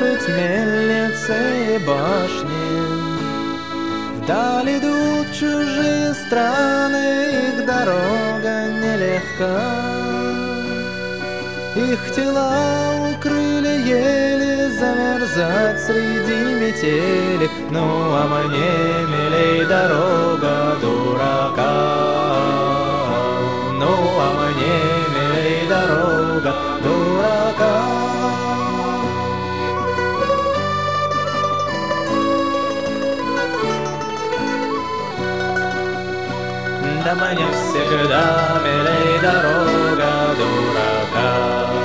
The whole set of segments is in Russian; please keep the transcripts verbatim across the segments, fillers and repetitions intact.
разрушить мельницы и башни. Вдаль идут чужие страны, их дорога нелегка. Их тела укрыли ели, замерзать среди метели. Ну а мне милей дорога дурака. Ну а мне милей дорога дурака. Да мне всегда милей дорога дурака.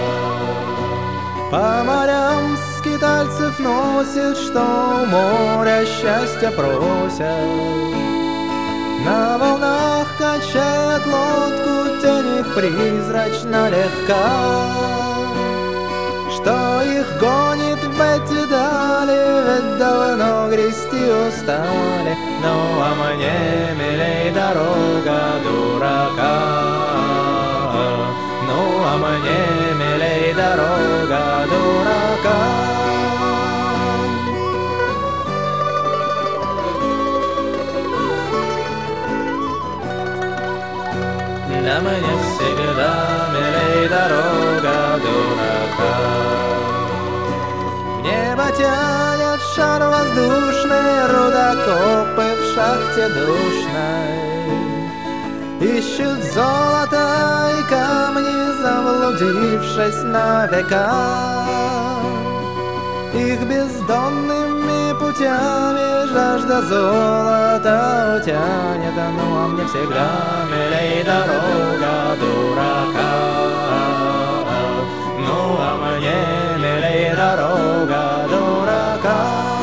По морям скитальцев носит, что у моря счастья просят. На волнах качает лодку, тень их призрачно легка. Что их гонит в эти дали, ведь давно грести устали. Ну а мне милей дорога дурака. Ну а мне милей дорога дурака. Да мне всегда милей дорога дурака. В небо тянет шар воздушный, рудокопы в шахте душной. Ищут золото и камни, заблудившись на века. Их бездонными путями жажда золота утянет. Ну а мне всегда милей дорога дурака. Ну а мне милей дорога дурака.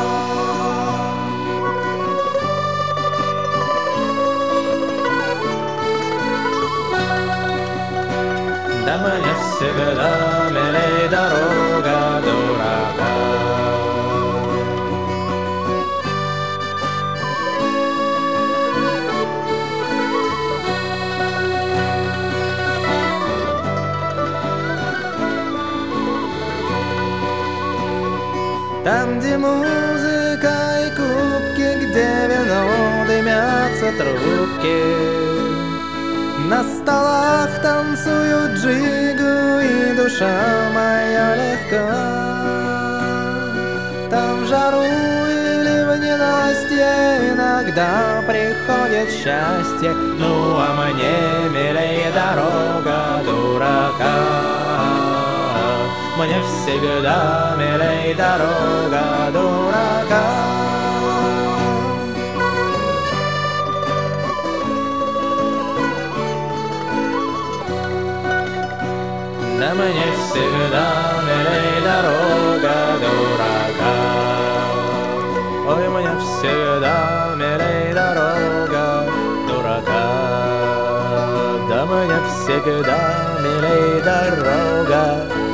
Да мне всегда милей дорога дурака. Там, где музыка и кубки, где вино дымятся трубки, на столах танцуют джигу, и душа моя легка. Там в жару или в ненастье иногда приходит счастье. Ну а мне милей дорога дурака. Мне всегда милей дорога дурака. Да мне всегда милей дорога дурака. Ой, мне всегда милей дорога дурака. Да мне всегда милей дорога